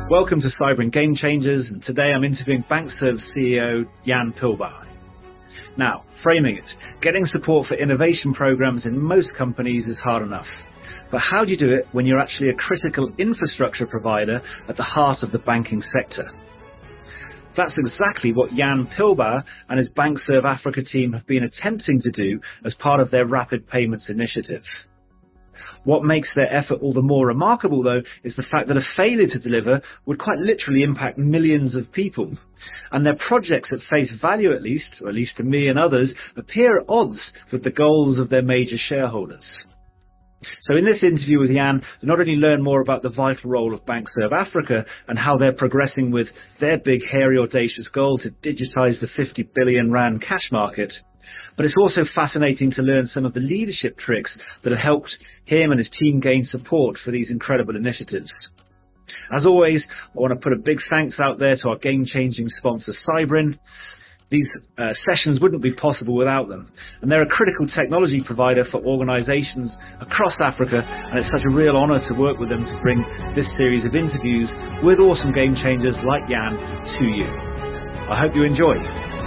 Welcome to Cyber and Game Changers, and today I'm interviewing Bankserv's CEO, Jan Pilbauer. Now, framing it, getting support for innovation programs in most companies is hard enough. But how do you do it when you're actually a critical infrastructure provider at the heart of the banking sector? That's exactly what Jan Pilbauer and his Bankserv Africa team have been attempting to do as part of their Rapid Payments initiative. What makes their effort all the more remarkable, though, is the fact that a failure to deliver would quite literally impact millions of people. And their projects at face value, at least, or at least to me and others, appear at odds with the goals of their major shareholders. So in this interview with Jan, we not only learn more about the vital role of Bankserv Africa and how they're progressing with their big, hairy, audacious goal to digitize the 50 billion rand cash market, but it's also fascinating to learn some of the leadership tricks that have helped him and his team gain support for these incredible initiatives. As always, I want to put a big thanks out there to our game-changing sponsor, Cybrin. These sessions wouldn't be possible without them. And they're a critical technology provider for organizations across Africa, and it's such a real honor to work with them to bring this series of interviews with awesome game changers like Jan to you. I hope you enjoy.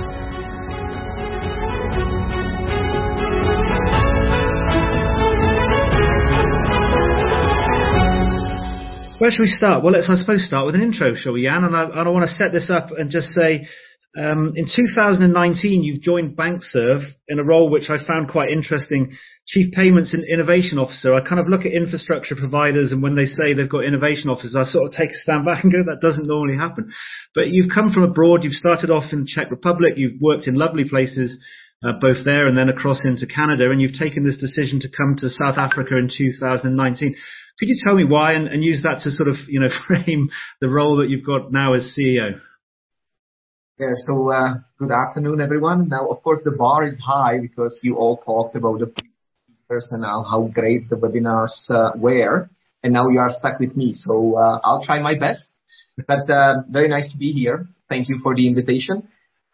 Where should we start? Well, let's, I suppose, start with an intro, shall we, Jan? And I want to set this up and just say, in 2019, you've joined Bankserv in a role which I found quite interesting, Chief Payments and Innovation Officer. I kind of look at infrastructure providers, and when they say they've got innovation officers, I sort of take a stand back and go, that doesn't normally happen. But you've come from abroad. You've started off in Czech Republic. You've worked in lovely places, both there and then across into Canada, and you've taken this decision to come to South Africa in 2019. Could you tell me why, and use that to sort of, frame the role that you've got now as CEO? Yeah, so good afternoon, everyone. Now, of course, the bar is high because you all talked about the speakers and how great the webinars were, and now you are stuck with me. So I'll try my best, but very nice to be here. Thank you for the invitation.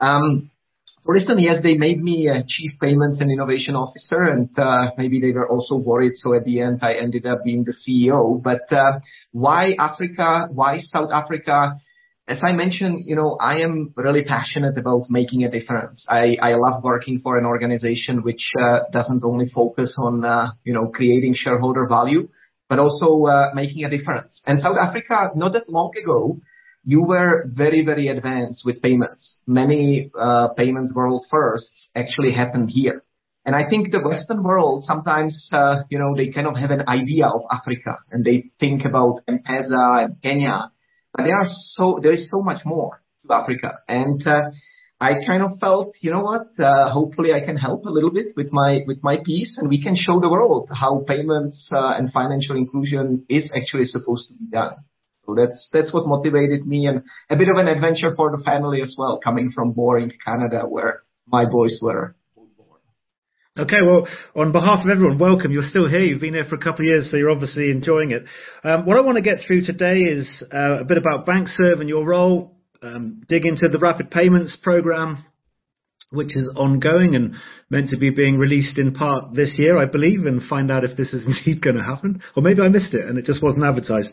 Listen, yes, they made me a Chief Payments and Innovation Officer, and maybe they were also worried. So at the end, I ended up being the CEO. But why Africa? Why South Africa? As I mentioned, I am really passionate about making a difference. I love working for an organization which doesn't only focus on, creating shareholder value, but also making a difference. And South Africa, not that long ago, you were very, very advanced with payments. Many payments world firsts actually happened here. And I think the Western world sometimes, they kind of have an idea of Africa and they think about M-Pesa and Kenya. But there is so much more to Africa. And I kind of felt, hopefully I can help a little bit with my piece, and we can show the world how payments and financial inclusion is actually supposed to be done. So that's what motivated me, and a bit of an adventure for the family as well, coming from boring Canada where my boys were born. Okay, well, on behalf of everyone, welcome. You're still here. You've been here for a couple of years, so you're obviously enjoying it. What I want to get through today is a bit about Bankserv and your role, dig into the Rapid Payments program, which is ongoing and meant to be being released in part this year, I believe, and find out if this is indeed going to happen. Or maybe I missed it and it just wasn't advertised.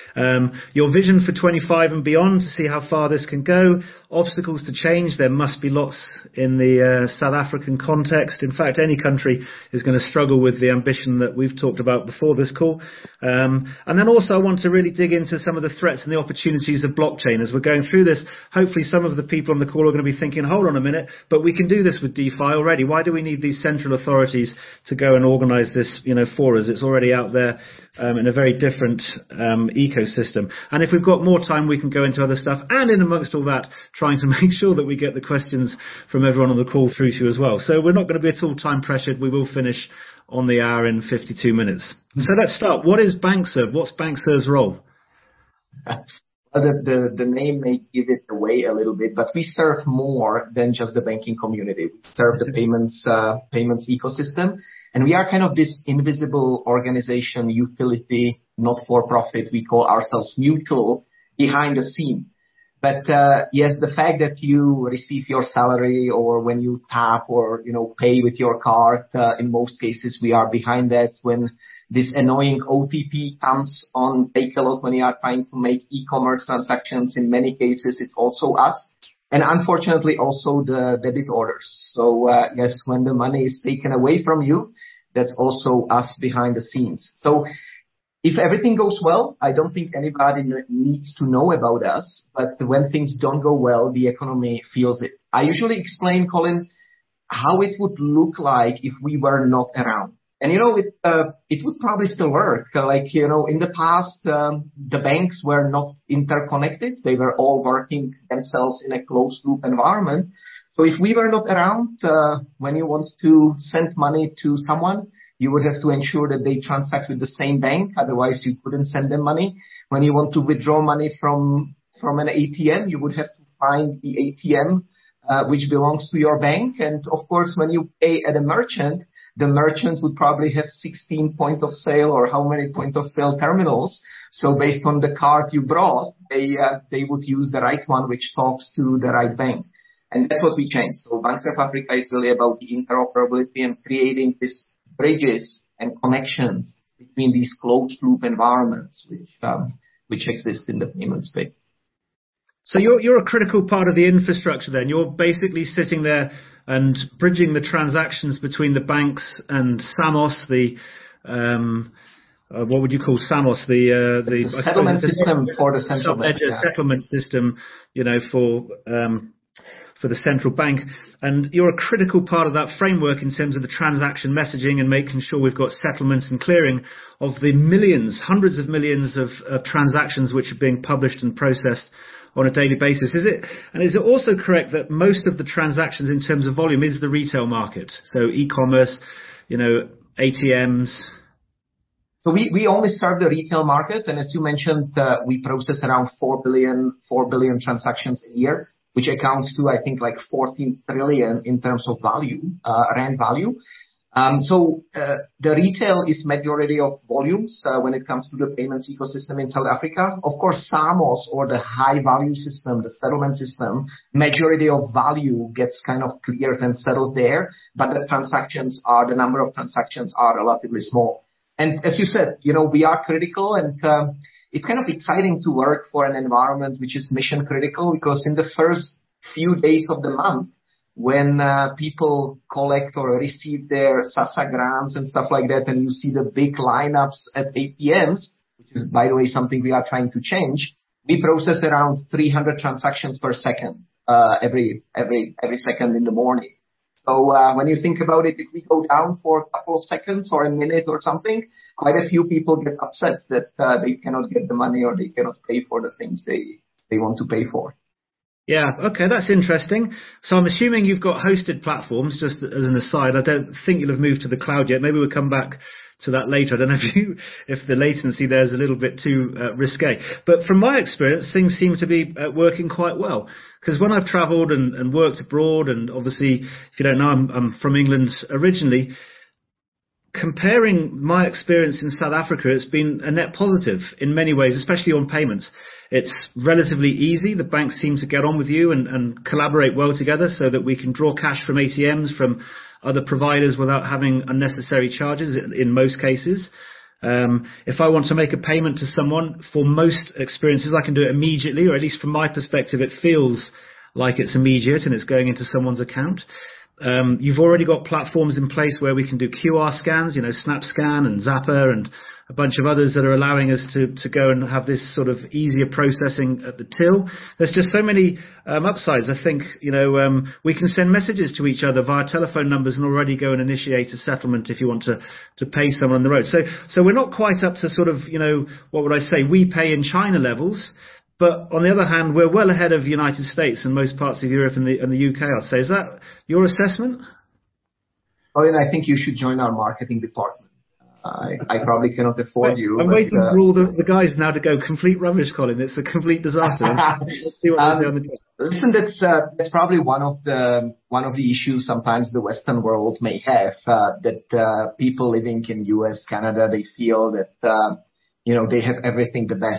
Your vision for 25 and beyond, to see how far this can go. Obstacles to change. There must be lots in the South African context. In fact, any country is going to struggle with the ambition that we've talked about before this call. And then also I want to really dig into some of the threats and the opportunities of blockchain. As we're going through this, hopefully some of the people on the call are going to be thinking, hold on a minute, but we can do this with DeFi already. Why do we need these central authorities to go and organize this, for us? It's already out there in a very different ecosystem. And if we've got more time, we can go into other stuff. And in amongst all that, trying to make sure that we get the questions from everyone on the call through to you as well. So we're not going to be at all time pressured. We will finish on the hour in 52 minutes. So let's start. What is Bankserv? What's Bankserv's role? The name may give it away a little bit, but we serve more than just the banking community. We serve the payments ecosystem, and we are kind of this invisible organization, utility, not for profit. We call ourselves neutral behind the scene. But yes, the fact that you receive your salary or when you tap or, pay with your card, in most cases, we are behind that. When this annoying OTP comes on Take a Lot, when you are trying to make e-commerce transactions, in many cases, it's also us. And unfortunately, also the debit orders. So yes, when the money is taken away from you, that's also us behind the scenes. So if everything goes well, I don't think anybody needs to know about us. But when things don't go well, the economy feels it. I usually explain, Colin, how it would look like if we were not around. And, it would probably still work. In the past, the banks were not interconnected. They were all working themselves in a closed loop environment. So if we were not around, when you want to send money to someone, you would have to ensure that they transact with the same bank. Otherwise, you couldn't send them money. When you want to withdraw money from an ATM, you would have to find the ATM, which belongs to your bank. And of course, when you pay at a merchant, the merchant would probably have 16 point of sale or how many point of sale terminals. So based on the card you brought, they would use the right one, which talks to the right bank. And that's what we changed. So Bank South Africa is really about the interoperability and creating these bridges and connections between these closed loop environments, which exist in the payment space. So you're a critical part of the infrastructure then. You're basically sitting there and bridging the transactions between the banks and Samos, what would you call Samos? The settlement system for the central bank. Settlement system, for the central bank. And you're a critical part of that framework in terms of the transaction messaging and making sure we've got settlements and clearing of the millions, hundreds of millions of transactions which are being published and processed on a daily basis. Is it also correct that most of the transactions in terms of volume is the retail market? So e-commerce, ATMs. So we only serve the retail market. And as you mentioned, we process around 4 billion transactions a year, which accounts to, I think, like 14 trillion in terms of value, rand value. So the retail is majority of volumes when it comes to the payments ecosystem in South Africa. Of course, Samos, or the high value system, the settlement system, majority of value gets kind of cleared and settled there, but the number of transactions are relatively small. And as you said, we are critical, and it's kind of exciting to work for an environment which is mission critical, because in the first few days of the month, when people collect or receive their SASSA grants and stuff like that, and you see the big lineups at ATMs, which is, by the way, something we are trying to change, we process around 300 transactions per second, every second in the morning. So when you think about it, if we go down for a couple of seconds or a minute or something, quite a few people get upset that they cannot get the money or they cannot pay for the things they want to pay for. Yeah, okay, that's interesting. So I'm assuming you've got hosted platforms, just as an aside. I don't think you'll have moved to the cloud yet. Maybe we'll come back to that later. I don't know if the latency there is a little bit too risque. But from my experience, things seem to be working quite well. Because when I've travelled and worked abroad, and obviously, if you don't know, I'm from England originally, comparing my experience in South Africa, it's been a net positive in many ways, especially on payments. It's relatively easy. The banks seem to get on with you and collaborate well together so that we can draw cash from ATMs, from other providers without having unnecessary charges in most cases. If I want to make a payment to someone, for most experiences, I can do it immediately, or at least from my perspective, it feels like it's immediate and it's going into someone's account. You've already got platforms in place where we can do QR scans, SnapScan and Zapper and a bunch of others that are allowing us to go and have this sort of easier processing at the till. There's just so many upsides. I think, we can send messages to each other via telephone numbers and already go and initiate a settlement if you want to pay someone on the road. So we're not quite up to sort of, what would I say, we pay in China levels. But on the other hand, we're well ahead of the United States and most parts of Europe and the UK, I'd say. Is that your assessment? Oh, and I think you should join our marketing department. I probably cannot afford you. I'm waiting for all the guys now to go complete rubbish, Colin. It's a complete disaster. Let's see what they say on the Listen, that's probably one of the issues sometimes the Western world may have, that people living in US, Canada, they feel that, they have everything the best.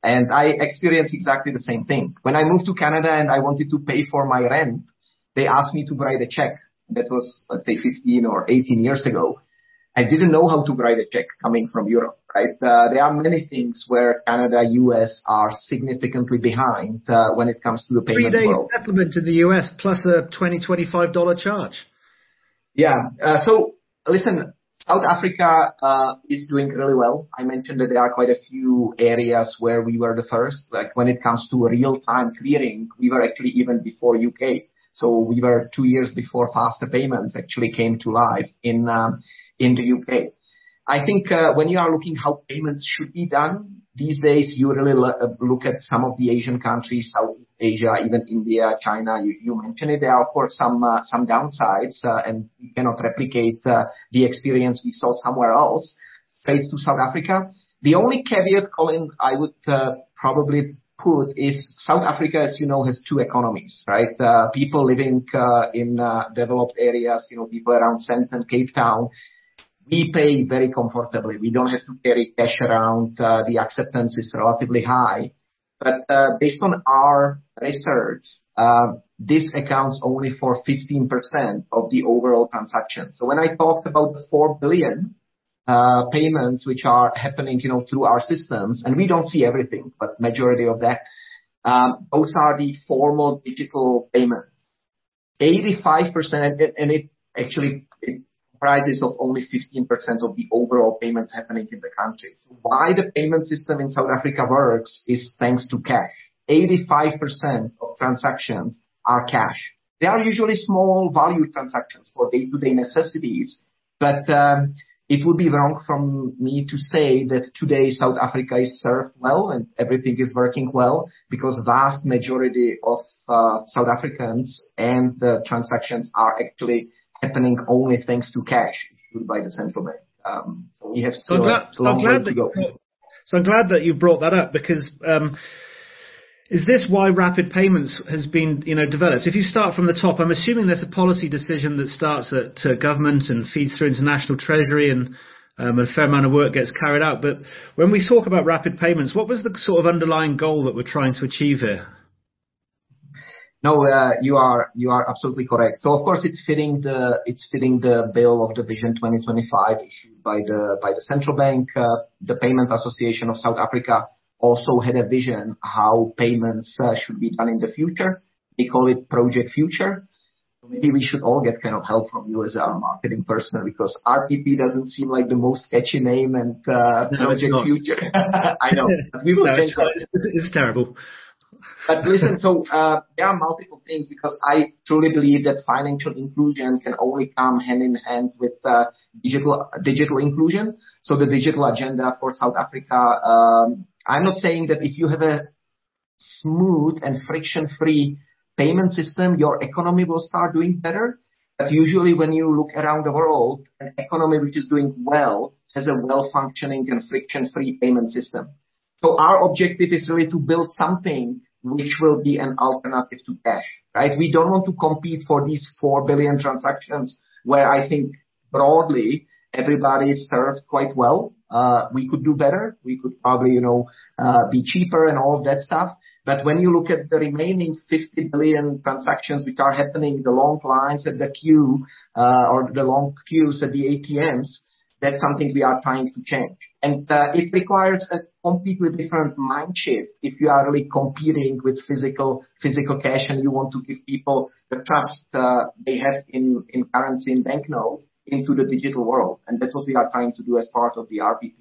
And I experienced exactly the same thing. When I moved to Canada and I wanted to pay for my rent, they asked me to write a check. That was, let's say, 15 or 18 years ago. I didn't know how to write a check coming from Europe, right? There are many things where Canada, US are significantly behind when it comes to the payment 3-day world. settlement in the US plus a $20-25 charge. Yeah. So listen, South Africa is doing really well. I mentioned that there are quite a few areas where we were the first. Like when it comes to real-time clearing, we were actually even before UK. So we were 2 years before faster payments actually came to life in the UK. I think when you are looking how payments should be done these days, you really look at some of the Asian countries, Southeast Asia, even India, China. You mentioned it. There are, of course, some downsides, and we cannot replicate the experience we saw somewhere else. Straight to South Africa. The only caveat, Colin, I would probably put is South Africa, as you know, has two economies, right? People living in developed areas, people around Sandton, Cape Town, we pay very comfortably. We don't have to carry cash around. The acceptance is relatively high. But based on our research, this accounts only for 15% of the overall transactions. So when I talked about the 4 billion payments which are happening, through our systems, and we don't see everything, but majority of that, those are the formal digital payments. 85%, and it comprises of only 15% of the overall payments happening in the country. So why the payment system in South Africa works is thanks to cash. 85% of transactions are cash. They are usually small value transactions for day-to-day necessities, but it would be wrong from me to say that today South Africa is served well and everything is working well, because vast majority of South Africans and the transactions are actually happening only thanks to cash issued by the central bank. So we have still a long way to go. So I'm glad that you brought that up, because is this why rapid payments has been developed? If you start from the top, I'm assuming there's a policy decision that starts at government and feeds through international treasury, and a fair amount of work gets carried out. But when we talk about rapid payments, what was the sort of underlying goal that we're trying to achieve here? No, you are absolutely correct. So of course it's fitting the bill of the Vision 2025 issued by the central bank. The Payment Association of South Africa also had a vision how payments should be done in the future. They call it Project Future. So maybe we should all get kind of help from you as our marketing person, because RPP doesn't seem like the most catchy name, and Project Future. I know. But we will change that. It's terrible. But listen, so there are multiple things, because I truly believe that financial inclusion can only come hand in hand with digital inclusion. So the digital agenda for South Africa, I'm not saying that if you have a smooth and friction-free payment system, your economy will start doing better. But usually when you look around the world, an economy which is doing well has a well-functioning and friction-free payment system. So our objective is really to build something which will be an alternative to cash, right? We don't want to compete for these 4 billion transactions where I think broadly everybody is served quite well. We could do better. We could probably, be cheaper and all of that stuff. But when you look at the remaining 50 billion transactions which are happening, the long lines at the queue, or the long queues at the ATMs, that's something we are trying to change. And it requires a completely different mind shift if you are really competing with physical cash and you want to give people the trust they have in currency and banknote into the digital world. And that's what we are trying to do as part of the RPP.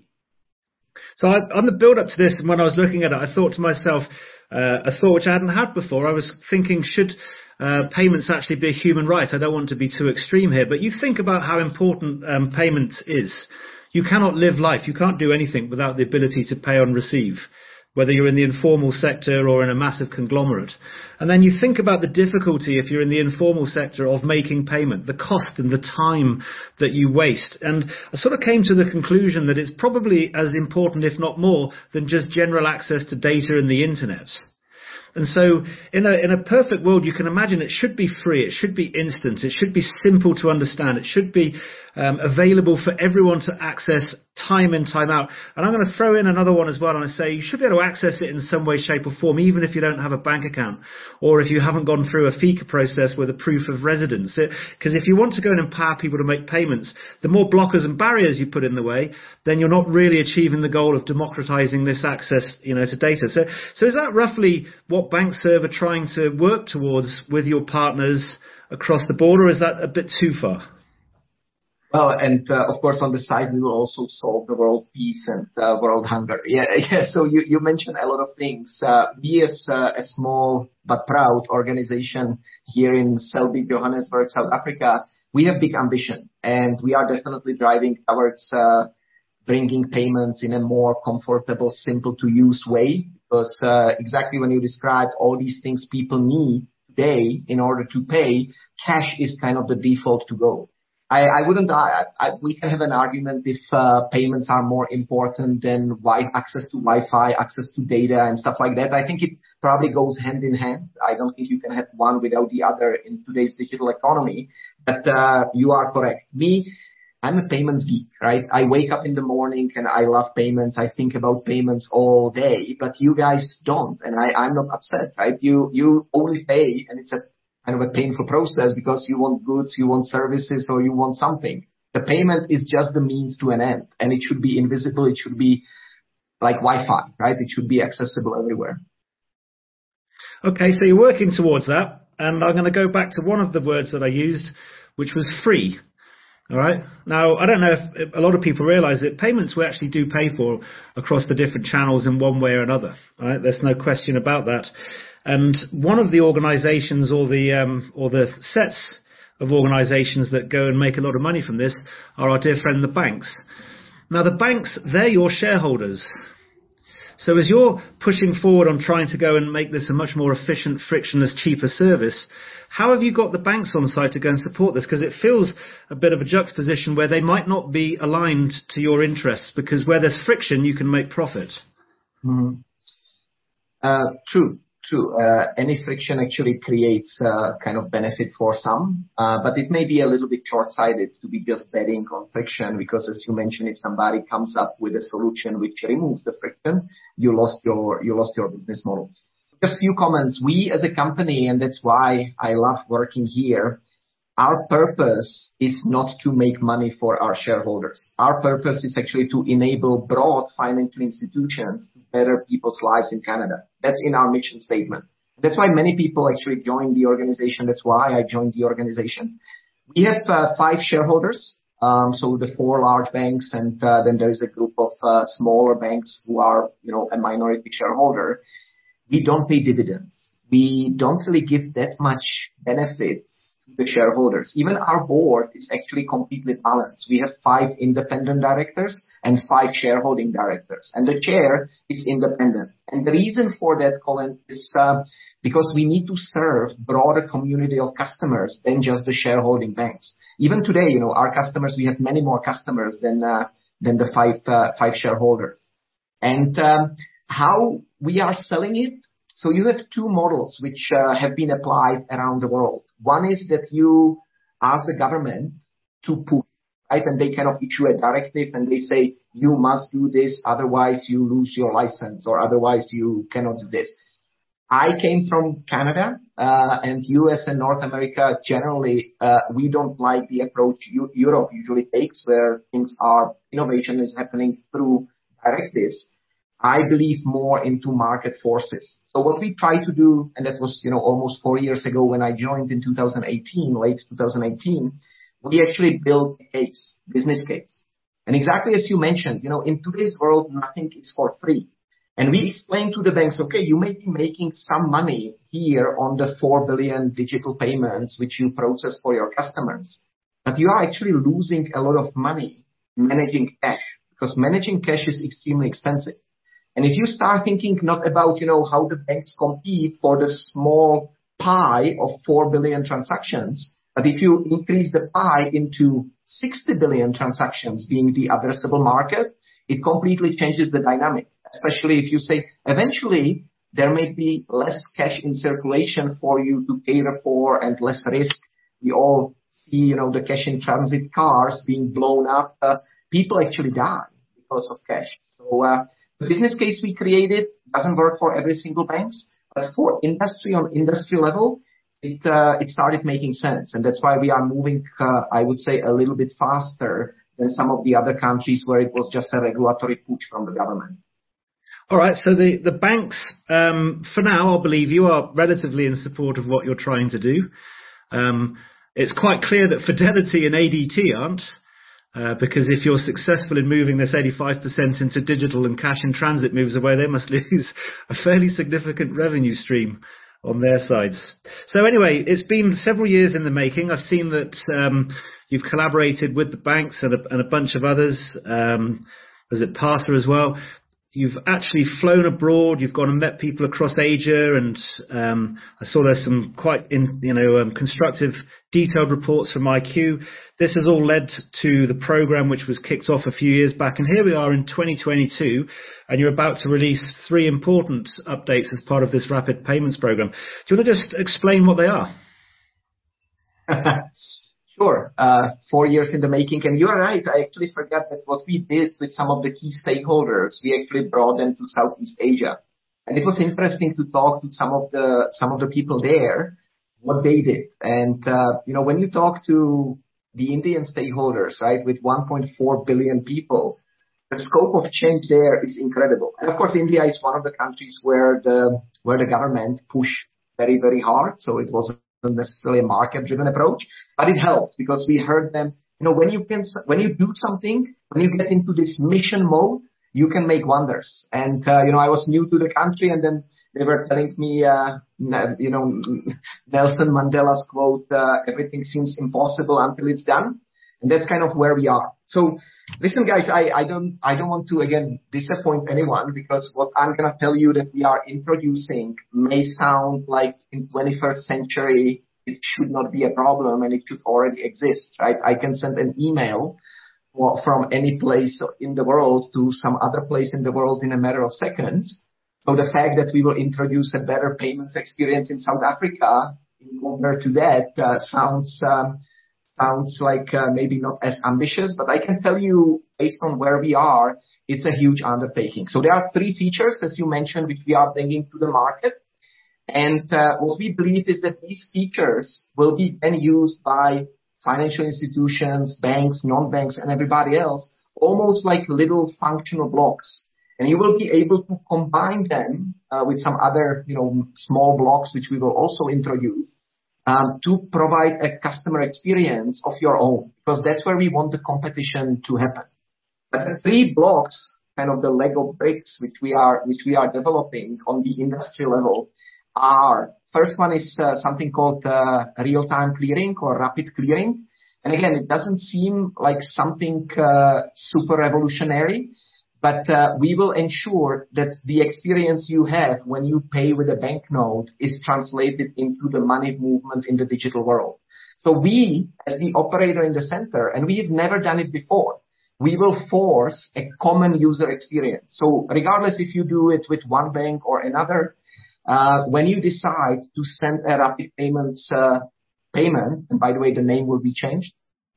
So on the build-up to this, and when I was looking at it, I thought to myself, a thought which I hadn't had before. I was thinking, should payments actually be a human right? I don't want to be too extreme here, but you think about how important payment is. You cannot live life. You can't do anything without the ability to pay and receive, whether you're in the informal sector or in a massive conglomerate. And then you think about the difficulty if you're in the informal sector of making payment, the cost and the time that you waste. And I sort of came to the conclusion that it's probably as important, if not more, than just general access to data and the internet. And so in a perfect world, you can imagine it should be free. It should be instant. It should be simple to understand. It should be available for everyone to access time in, time out. And I'm going to throw in another one as well, and I say you should be able to access it in some way, shape or form, even if you don't have a bank account or if you haven't gone through a FICA process with a proof of residence. Because if you want to go and empower people to make payments, the more blockers and barriers you put in the way, then you're not really achieving the goal of democratizing this access, to data. So is that roughly what BankServe are trying to work towards with your partners across the board, or is that a bit too far? Well, and of course, on the side, we will also solve the world peace and world hunger. Yeah. So you mentioned a lot of things. We, as a small but proud organization here in Selby, Johannesburg, South Africa, we have big ambition, and we are definitely driving towards bringing payments in a more comfortable, simple to use way. Because exactly when you described all these things people need today in order to pay, cash is kind of the default to go. We can have an argument if payments are more important than access to Wi-Fi, access to data and stuff like that. I think it probably goes hand in hand. I don't think you can have one without the other in today's digital economy. But you are correct. I'm a payments geek, right? I wake up in the morning and I love payments. I think about payments all day, but you guys don't. And I'm not upset, right? You only pay, and it's a kind of a painful process because you want goods, you want services, or you want something. The payment is just the means to an end, and it should be invisible. It should be like Wi-Fi, right? It should be accessible everywhere. Okay, so you're working towards that, and I'm going to go back to one of the words that I used, which was free. All right. Now, I don't know if a lot of people realize that payments we actually do pay for across the different channels in one way or another. All right. There's no question about that. And one of the organizations or the sets of organizations that go and make a lot of money from this are our dear friend, the banks. Now, the banks, they're your shareholders. So as you're pushing forward on trying to go and make this a much more efficient, frictionless, cheaper service, how have you got the banks on side to go and support this? Because it feels a bit of a juxtaposition where they might not be aligned to your interests, because where there's friction, you can make profit. Mm-hmm. True. Any friction actually creates kind of benefit for some, but it may be a little bit short-sighted to be just betting on friction, because as you mentioned, if somebody comes up with a solution which removes the friction, you lost your business model. Just a few comments. We as a company, and that's why I love working here, our purpose is not to make money for our shareholders. Our purpose is actually to enable broad financial institutions to better people's lives in Canada. That's in our mission statement. That's why many people actually join the organization. That's why I joined the organization. We have 5 shareholders, so the 4 large banks, and then there is a group of smaller banks who are, a minority shareholder. We don't pay dividends. We don't really give that much benefit the shareholders. Even our board is actually completely balanced. We have 5 independent directors and 5 shareholding directors, and the chair is independent. And the reason for that, Colin, is because we need to serve broader community of customers than just the shareholding banks. Even today, our customers, we have many more customers than the 5 shareholders. And how we are selling it. So you have 2 models which have been applied around the world. One is that you ask the government to push, right? And they kind of issue a directive and they say, you must do this, otherwise you lose your license, or otherwise you cannot do this. I came from Canada, and US and North America generally, we don't like the approach Europe usually takes, where innovation is happening through directives. I believe more into market forces. So what we try to do, and that was, almost 4 years ago when I joined in 2018, late 2018, we actually built a business case. And exactly as you mentioned, in today's world, nothing is for free. And we explained to the banks, okay, you may be making some money here on the 4 billion digital payments which you process for your customers, but you are actually losing a lot of money managing cash, because managing cash is extremely expensive. And if you start thinking not about, how the banks compete for the small pie of 4 billion transactions, but if you increase the pie into 60 billion transactions being the addressable market, it completely changes the dynamic, especially if you say eventually there may be less cash in circulation for you to cater for and less risk. We all see, the cash in transit cars being blown up. People actually die because of cash. So the business case we created doesn't work for every single bank, but for industry on industry level, it started making sense. And that's why we are moving, I would say, a little bit faster than some of the other countries where it was just a regulatory push from the government. All right. So the banks, for now, I believe you are relatively in support of what you're trying to do. It's quite clear that Fidelity and ADT aren't, because if you're successful in moving this 85% into digital and cash in transit moves away, they must lose a fairly significant revenue stream on their sides. So anyway, it's been several years in the making. I've seen that you've collaborated with the banks and a bunch of others. Was it Parser as well? You've actually flown abroad. You've gone and met people across Asia, and I saw there's some quite constructive, detailed reports from IQ. This has all led to the program, which was kicked off a few years back, and here we are in 2022, and you're about to release 3 important updates as part of this rapid payments program. Do you want to just explain what they are? Sure. 4 years in the making. And you're right. I actually forgot that what we did with some of the key stakeholders, we actually brought them to Southeast Asia. And it was interesting to talk to some of the people there, what they did. And, when you talk to the Indian stakeholders, right, with 1.4 billion people, the scope of change there is incredible. And of course, India is one of the countries where the government pushed very, very hard. So it wasn't necessarily a market-driven approach, but it helped because we heard them. When you do something, when you get into this mission mode, you can make wonders. And I was new to the country, and then they were telling me, Nelson Mandela's quote, "Everything seems impossible until it's done," and that's kind of where we are. So, listen, guys, I don't want to again disappoint anyone, because what I'm gonna tell you that we are introducing may sound like in 21st century it should not be a problem and it should already exist, right? I can send an email from any place in the world to some other place in the world in a matter of seconds. So the fact that we will introduce a better payments experience in South Africa compared to that sounds like maybe not as ambitious, but I can tell you based on where we are, it's a huge undertaking. So there are 3 features, as you mentioned, which we are bringing to the market. And what we believe is that these features will be then used by financial institutions, banks, non-banks, and everybody else, almost like little functional blocks. And you will be able to combine them with some other, small blocks, which we will also introduce, to provide a customer experience of your own, because that's where we want the competition to happen. But the 3 blocks, kind of the Lego bricks, which we are developing on the industry level, are, first one is something called real-time clearing or rapid clearing. And again, it doesn't seem like something super revolutionary, but we will ensure that the experience you have when you pay with a banknote is translated into the money movement in the digital world. So we, as the operator in the center, and we've never done it before, we will force a common user experience. So regardless if you do it with one bank or another, when you decide to send a rapid payments payment, and by the way, the name will be changed,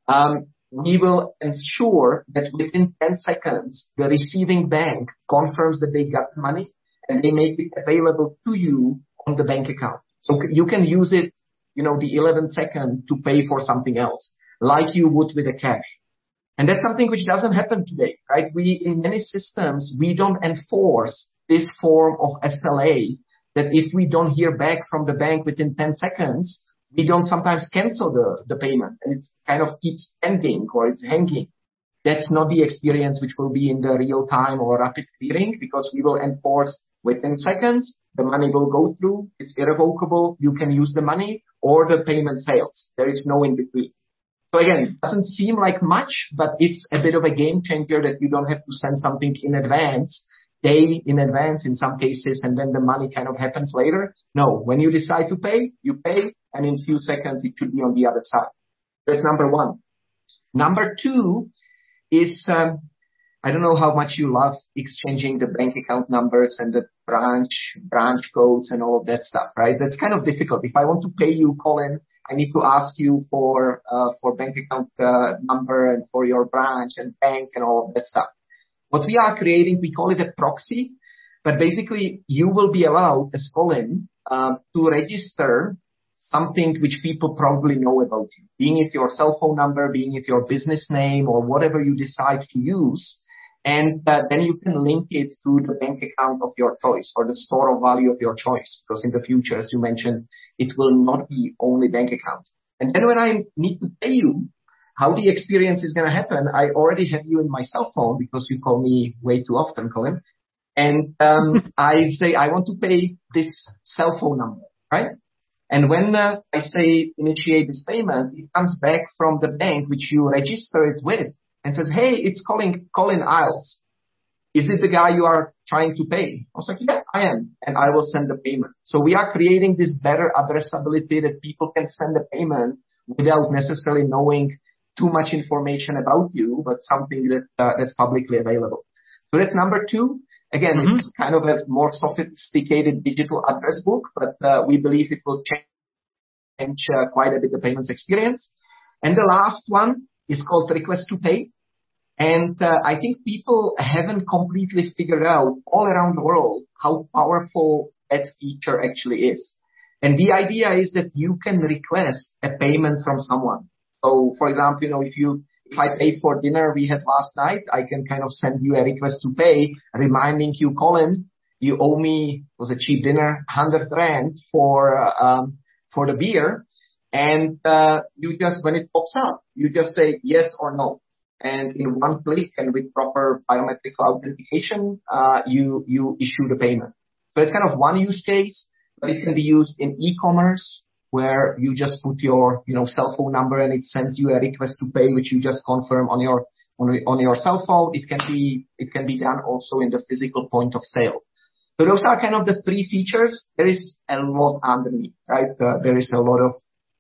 we will ensure that within 10 seconds, the receiving bank confirms that they got the money and they make it available to you on the bank account. So you can use it, the 11th second to pay for something else, like you would with a cash. And that's something which doesn't happen today, right? In many systems, we don't enforce this form of SLA, that if we don't hear back from the bank within 10 seconds, we don't sometimes cancel the payment, and it kind of keeps pending or it's hanging. That's not the experience which will be in the real time or rapid clearing, because we will enforce within seconds, the money will go through, it's irrevocable, you can use the money, or the payment fails. There is no in between. So again, it doesn't seem like much, but it's a bit of a game changer that you don't have to send something in advance, day in advance in some cases, and then the money kind of happens later. No, when you decide to pay, you pay, and in a few seconds it should be on the other side. That's number 1. Number 2 is, I don't know how much you love exchanging the bank account numbers and the branch codes and all of that stuff, right? That's kind of difficult. If I want to pay you, Colin, I need to ask you for bank account number and for your branch and bank and all of that stuff. What we are creating, we call it a proxy, but basically you will be allowed as Colin to register something which people probably know about you, being it your cell phone number, being it your business name or whatever you decide to use. And then you can link it to the bank account of your choice or the store of value of your choice. Because in the future, as you mentioned, it will not be only bank accounts. And then when I need to pay you, how the experience is going to happen, I already have you in my cell phone because you call me way too often, Colin. And I say, I want to pay this cell phone number, right? And when I say initiate this payment, it comes back from the bank which you register it with and says, hey, it's Colin Isles. Is it the guy you are trying to pay? I was like, yeah, I am. And I will send the payment. So we are creating this better addressability that people can send the payment without necessarily knowing too much information about you, but something that's publicly available. So that's number two. Again, It's kind of a more sophisticated digital address book, but we believe it will change quite a bit the payments experience. And the last one is called Request to Pay. And I think people haven't completely figured out all around the world how powerful that feature actually is. And the idea is that you can request a payment from someone. So, for example, if I paid for dinner we had last night, I can kind of send you a request to pay, reminding you, Colin, you owe me, it was a cheap dinner, 100 Rand for the beer. And you just, when it pops up, you just say yes or no. And in one click and with proper biometric authentication, you issue the payment. So it's kind of one use case, but it can be used in e-commerce where you just put your, cell phone number and it sends you a request to pay, which you just confirm on your cell phone. It can be done also in the physical point of sale. So those are kind of the three features. There is a lot underneath, right? There is a lot of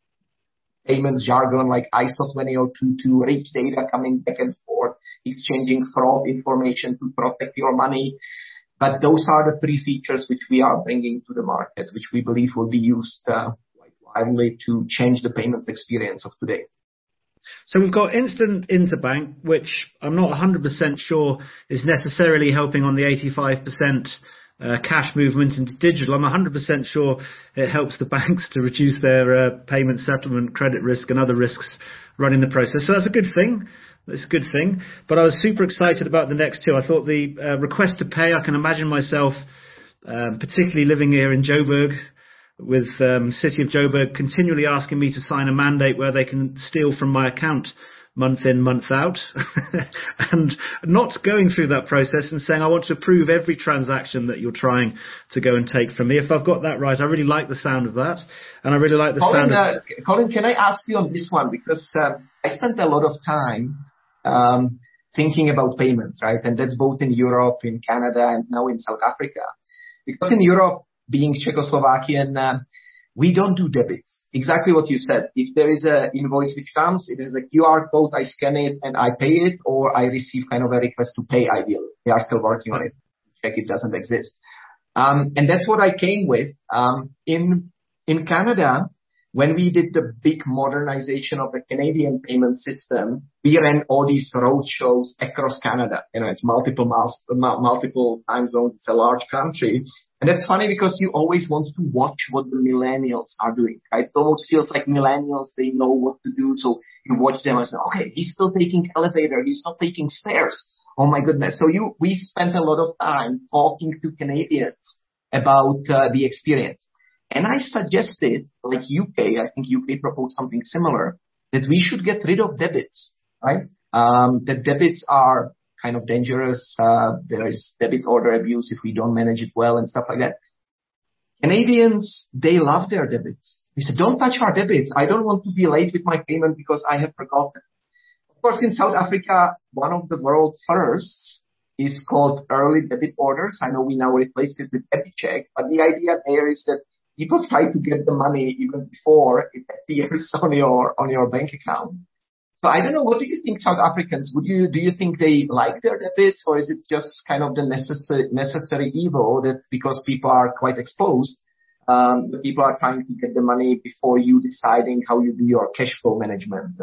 payments jargon like ISO 20022, rich data coming back and forth, exchanging fraud information to protect your money. But those are the three features which we are bringing to the market, which we believe will be used quite widely to change the payments experience of today. So we've got Instant Interbank, which I'm not 100% sure is necessarily helping on the 85% cash movement into digital. I'm 100% sure it helps the banks to reduce their payment settlement, credit risk and other risks running the process. So that's a good thing. It's a good thing. But I was super excited about the next two. I thought the request to pay, I can imagine myself, particularly living here in Joburg, with City of Joburg continually asking me to sign a mandate where they can steal from my account month in, month out, and not going through that process and saying, I want to approve every transaction that you're trying to go and take from me. If I've got that right, I really like the sound of that. And I really like the sound of... Colin, can I ask you on this one? Because I spent a lot of time thinking about payments, right? And that's both in Europe, in Canada, and now in South Africa. Because in Europe, being Czechoslovakian, we don't do debits. Exactly what you said. If there is an invoice which comes, it is a QR code, I scan it and I pay it, or I receive kind of a request to pay ideally. They are still working on it. Check it doesn't exist. And that's what I came with. In Canada, when we did the big modernization of the Canadian payment system, we ran all these road shows across Canada. It's multiple time zones. It's a large country. And that's funny because you always want to watch what the millennials are doing, right? It almost feels like millennials, they know what to do. So you watch them and say, okay, he's still taking elevator. He's not taking stairs. Oh my goodness. So we spent a lot of time talking to Canadians about the experience. And I suggested, like UK, I think UK proposed something similar, that we should get rid of debits, right? That debits are kind of dangerous. There is debit order abuse if we don't manage it well and stuff like that. Canadians, they love their debits. They said, don't touch our debits. I don't want to be late with my payment because I have forgotten. Of course, in South Africa, one of the world's firsts is called early debit orders. I know we now replaced it with EpiCheck, but the idea there is that people try to get the money even before it appears on your bank account. So I don't know, what do you think, South Africans? Do you think they like their debits, or is it just kind of the necessary evil that because people are quite exposed, The people are trying to get the money before you deciding how you do your cash flow management.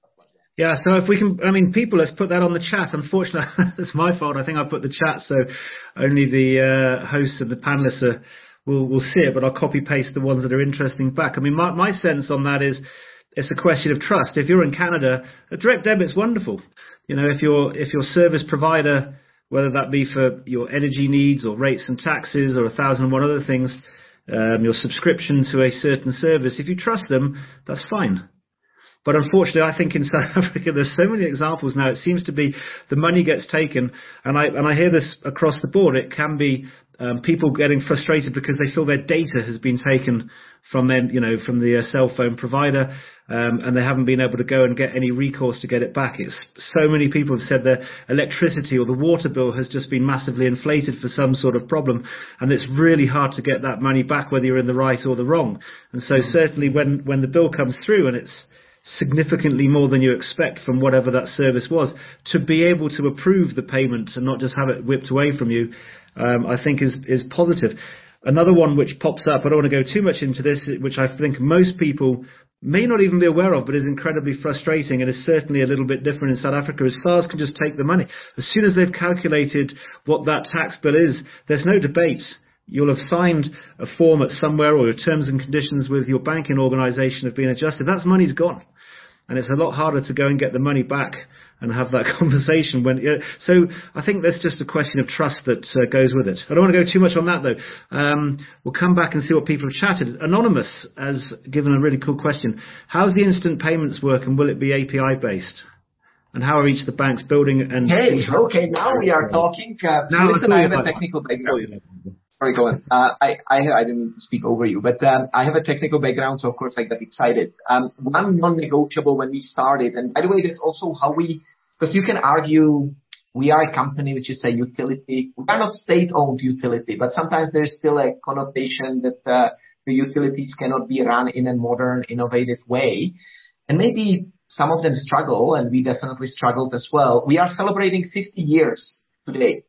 Yeah, so if we can, people, let's put that on the chat. Unfortunately, it's my fault. I think I put the chat so only the hosts and the panelists will see it, but I'll copy paste the ones that are interesting back. My sense on that is it's a question of trust. If you're in Canada, a direct debit's wonderful. If your service provider, whether that be for your energy needs or rates and taxes or 1,001 other things, your subscription to a certain service, if you trust them, that's fine. But unfortunately, I think in South Africa, there's so many examples now. It seems to be the money gets taken, and I hear this across the board. It can be people getting frustrated because they feel their data has been taken from them, from the cell phone provider, and they haven't been able to go and get any recourse to get it back. It's so many people have said their electricity or the water bill has just been massively inflated for some sort of problem, and it's really hard to get that money back, whether you're in the right or the wrong. And so certainly when the bill comes through and it's significantly more than you expect from whatever that service was, to be able to approve the payment and not just have it whipped away from you, I think is positive. Another one which pops up, I don't want to go too much into this, which I think most people may not even be aware of, but is incredibly frustrating and is certainly a little bit different in South Africa, is SARS can just take the money. As soon as they've calculated what that tax bill is, there's no debate. You'll have signed a form at somewhere, or your terms and conditions with your banking organisation have been adjusted. That money's gone. And it's a lot harder to go and get the money back and have that conversation. So I think there's just a question of trust that goes with it. I don't want to go too much on that, though. We'll come back and see what people have chatted. Anonymous has given a really cool question. How's the instant payments work, and will it be API-based? And how are each of the banks building and... Okay, now we are talking. Listen, I have a technical background. Sorry, go on. I didn't mean to speak over you, but I have a technical background, so of course I got excited. One non-negotiable when we started, and by the way, that's also how because you can argue we are a company which is a utility. We are not state-owned utility, but sometimes there's still a connotation that the utilities cannot be run in a modern, innovative way. And maybe some of them struggle, and we definitely struggled as well. We are celebrating 50 years today.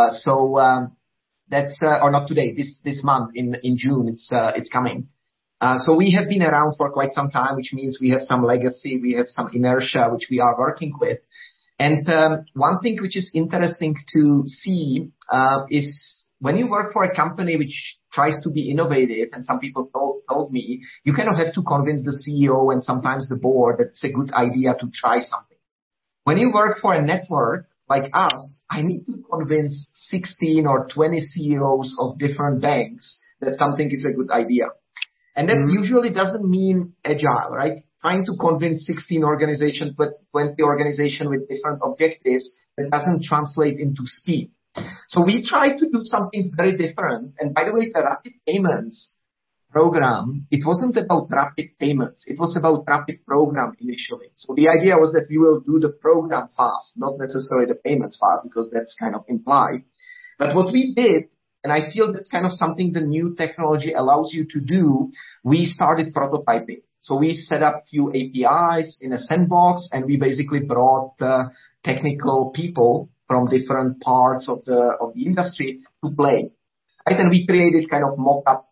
That's or not today, this month in June, it's coming. So we have been around for quite some time, which means we have some legacy, we have some inertia, which we are working with. And one thing which is interesting to see is when you work for a company which tries to be innovative, and some people told me, you kind of have to convince the CEO and sometimes the board that it's a good idea to try something. When you work for a network like us, I need to convince 16 or 20 CEOs of different banks that something is a good idea. And that usually doesn't mean agile, right? Trying to convince 16 organizations, but 20 organizations with different objectives, that doesn't translate into speed. So we tried to do something very different. And by the way, the Rapid Payments program, it wasn't about rapid payments. It was about rapid program initially. So the idea was that we will do the program fast, not necessarily the payments fast, because that's kind of implied. But what we did, and I feel that's kind of something the new technology allows you to do, we started prototyping. So we set up few APIs in a sandbox, and we basically brought technical people from different parts of the industry to play. Right? And we created kind of mock-up,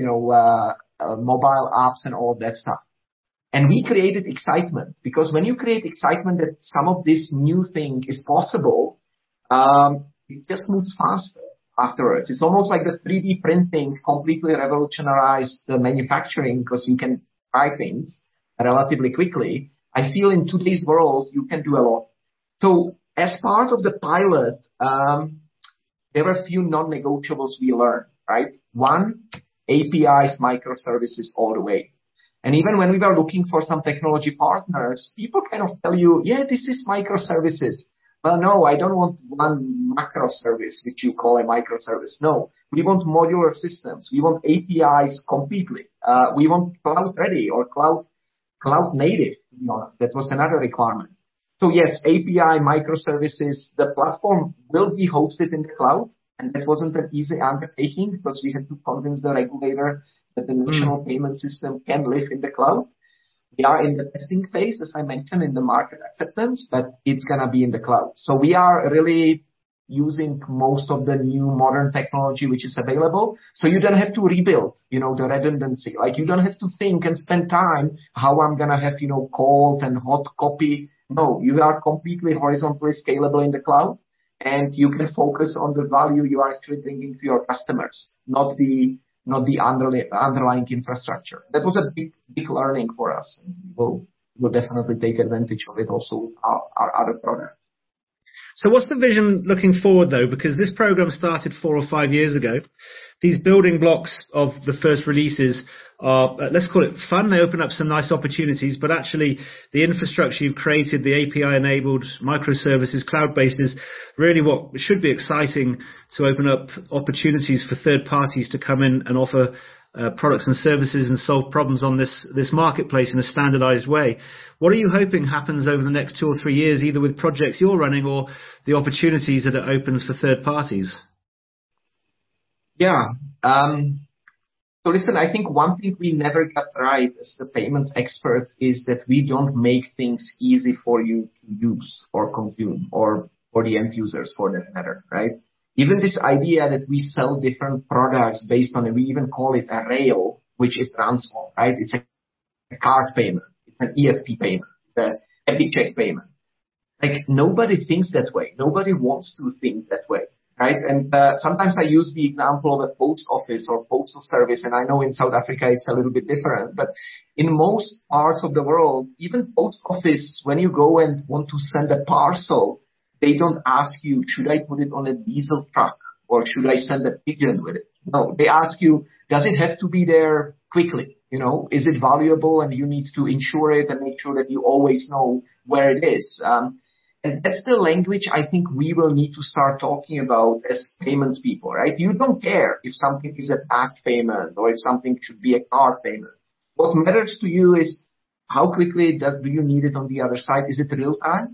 mobile apps and all of that stuff. And we created excitement, because when you create excitement that some of this new thing is possible, it just moves faster afterwards. It's almost like the 3D printing completely revolutionized the manufacturing, because you can try things relatively quickly. I feel in today's world, you can do a lot. So as part of the pilot, there were a few non-negotiables we learned, right? One, APIs, microservices all the way. And even when we were looking for some technology partners, people kind of tell you, yeah, this is microservices. Well, no, I don't want one macro service, which you call a microservice. No, we want modular systems. We want APIs completely. We want cloud ready or cloud native, to be honest. That was another requirement. So yes, API, microservices, the platform will be hosted in the cloud. And that wasn't an easy undertaking, because we had to convince the regulator that the national payment system can live in the cloud. We are in the testing phase, as I mentioned, in the market acceptance, but it's going to be in the cloud. So we are really using most of the new modern technology which is available. So you don't have to rebuild, the redundancy. Like you don't have to think and spend time how I'm going to have, cold and hot copy. No, you are completely horizontally scalable in the cloud, and you can focus on the value you are actually bringing to your customers, not the underlying infrastructure. That was a big learning for us. We'll definitely take advantage of it also with our other products. So what's the vision looking forward, though? Because this program started 4 or 5 years ago. These building blocks of the first releases are, let's call it fun. They open up some nice opportunities, but actually the infrastructure you've created, the API-enabled microservices, cloud-based, is really what should be exciting to open up opportunities for third parties to come in and offer products and services and solve problems on this marketplace in a standardized way. What are you hoping happens over the next 2 or 3 years, either with projects you're running or the opportunities that it opens for third parties? Yeah. So listen, I think one thing we never got right as the payments experts is that we don't make things easy for you to use or consume, or for the end users for that matter, right? Even this idea that we sell different products based on it, we even call it a rail, which it runs on, right? It's a card payment. It's an EFT payment. It's a debit check payment. Like nobody thinks that way. Nobody wants to think that way, right? And sometimes I use the example of a post office or postal service, and I know in South Africa it's a little bit different, but in most parts of the world, even post office, when you go and want to send a parcel, they don't ask you, should I put it on a diesel truck or should I send a pigeon with it? No, they ask you, does it have to be there quickly? Is it valuable, and you need to insure it and make sure that you always know where it is. And that's the language I think we will need to start talking about as payments people, right? You don't care if something is a back payment or if something should be a card payment. What matters to you is how quickly do you need it on the other side? Is it real time?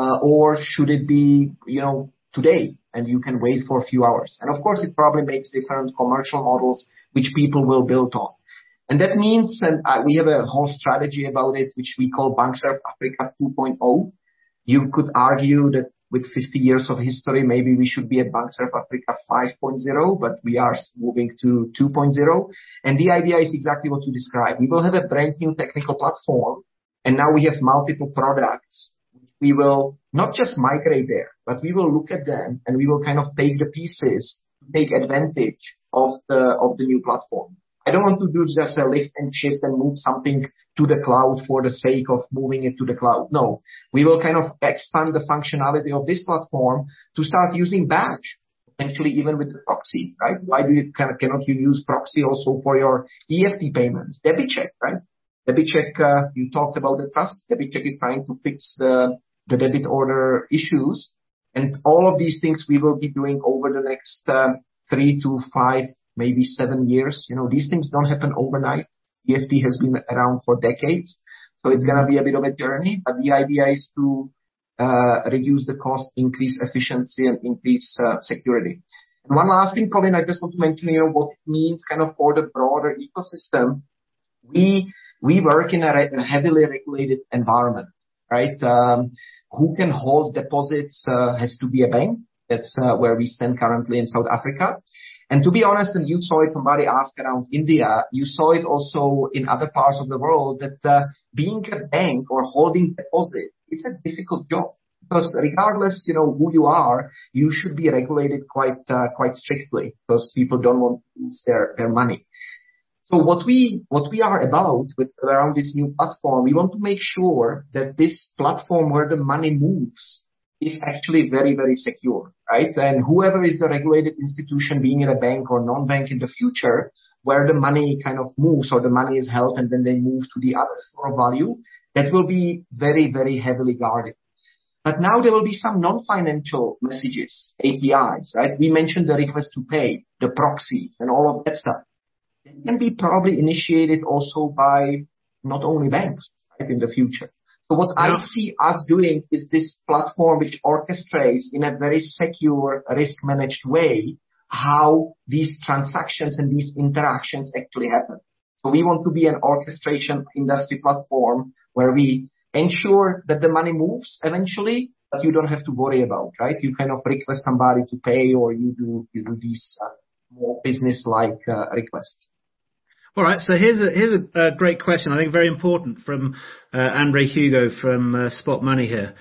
Or should it be, today, and you can wait for a few hours? And of course, it probably makes different commercial models which people will build on. And that means, and we have a whole strategy about it, which we call Bankserv Africa 2.0. You could argue that with 50 years of history, maybe we should be at Bankserv Africa 5.0, but we are moving to 2.0. And the idea is exactly what you described. We will have a brand new technical platform, and now we have multiple products. We will not just migrate there, but we will look at them and we will kind of take the pieces to take advantage of the new platform. I don't want to do just a lift and shift and move something to the cloud for the sake of moving it to the cloud. No, we will kind of expand the functionality of this platform to start using batch, potentially even with the proxy, right? Why cannot you use proxy also for your EFT payments? Debit check, right? Debit check, you talked about the trust. Debit check is trying to fix the debit order issues. And all of these things we will be doing over the next 3 to 5, maybe 7 years. These things don't happen overnight. EFT has been around for decades. So it's going to be a bit of a journey. But the idea is to reduce the cost, increase efficiency, and increase security. And one last thing, Colin, I just want to mention, what it means kind of for the broader ecosystem. We work in a heavily regulated environment, right? Who can hold deposits has to be a bank. That's where we stand currently in South Africa. And to be honest, and you saw it, somebody asked around India, you saw it also in other parts of the world, that being a bank or holding deposit, it's a difficult job. Because regardless, who you are, you should be regulated quite strictly, because people don't want to lose their money. So what we are about around this new platform, we want to make sure that this platform where the money moves is actually very, very secure, right? And whoever is the regulated institution, being in a bank or non-bank in the future, where the money kind of moves or the money is held and then they move to the other store of value, that will be very, very heavily guarded. But now there will be some non-financial messages, APIs, right? We mentioned the request to pay, the proxies, and all of that stuff. It can be probably initiated also by not only banks, right, in the future. So what I see us doing is this platform which orchestrates in a very secure, risk-managed way how these transactions and these interactions actually happen. So we want to be an orchestration industry platform where we ensure that the money moves eventually, that you don't have to worry about, right? You kind of request somebody to pay, or you do these more business-like requests. All right, so here's a great question, I think very important, from Andre Hugo from Spot Money here.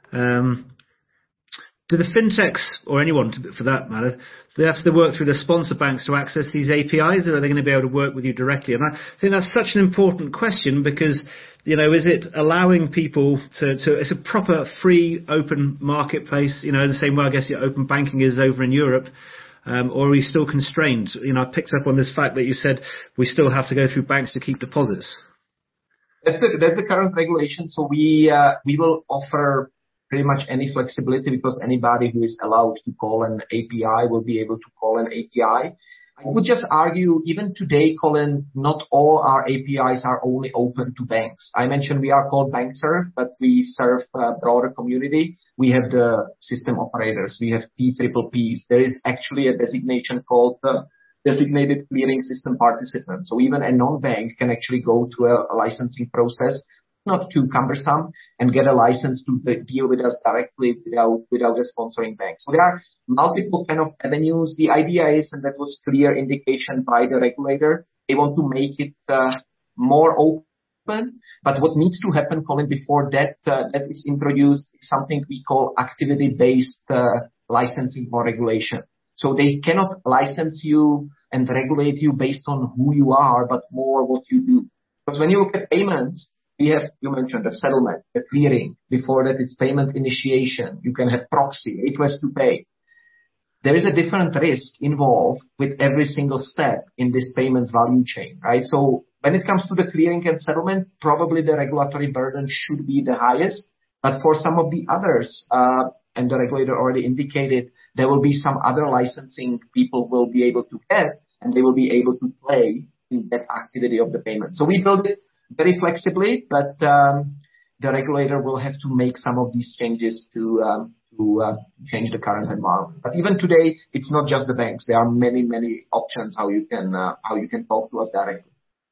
Do the fintechs, or anyone for that matter, do they have to work through the sponsor banks to access these APIs, or are they going to be able to work with you directly? And I think that's such an important question because, is it allowing people to it's a proper free open marketplace, in the same way I guess your open banking is over in Europe, or are we still constrained? I picked up on this fact that you said we still have to go through banks to keep deposits. That's the current regulation. So we will offer pretty much any flexibility, because anybody who is allowed to call an API will be able to call an API. I would just argue, even today, Colin, not all our APIs are only open to banks. I mentioned we are called BankServe, but we serve a broader community. We have the system operators. We have PPPs. There is actually a designation called Designated Clearing System Participant. So even a non-bank can actually go through a licensing process, not too cumbersome, and get a license to deal with us directly without a sponsoring bank. So there are multiple kind of avenues. The idea is, and that was clear indication by the regulator, they want to make it more open. But what needs to happen, Colin, before that is introduced, is something we call activity-based licensing or regulation. So they cannot license you and regulate you based on who you are, but more what you do. Because when you look at payments, you mentioned the settlement, the clearing. Before that, it's payment initiation. You can have proxy, request to pay. There is a different risk involved with every single step in this payments value chain, right? So when it comes to the clearing and settlement, probably the regulatory burden should be the highest. But for some of the others, and the regulator already indicated, there will be some other licensing people will be able to get, and they will be able to play in that activity of the payment. So we build it very flexibly, but the regulator will have to make some of these changes to change the current environment. But even today, it's not just the banks. There are many, many options how you can talk to us directly.